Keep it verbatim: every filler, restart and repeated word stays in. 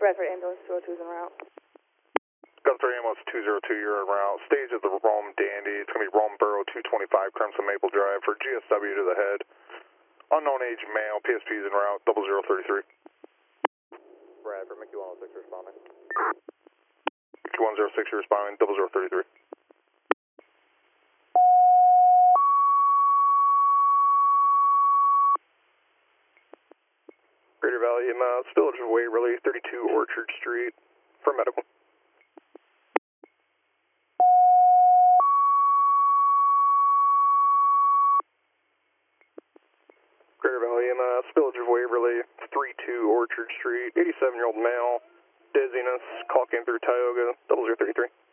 Bradford ambulance two oh two is en route. Gun three ambulance two oh two, you're en route. Stage at the Rome Dandy. It's going to be Rome Borough two twenty-five Crimson Maple Drive for G S W to the head. Unknown age male, P S P is en route, double zero thirty-three. Bradford, Mickey one oh six responding. Mickey one oh six, you're responding, double zero thirty-three. Greater Valley, E M S, Village of Waverly, thirty-two Orchard Street, for medical. Greater Valley, E M S, Village of Waverly, thirty-two Orchard Street, eighty-seven-year-old male, dizziness, call came through Tioga, double zero thirty-three.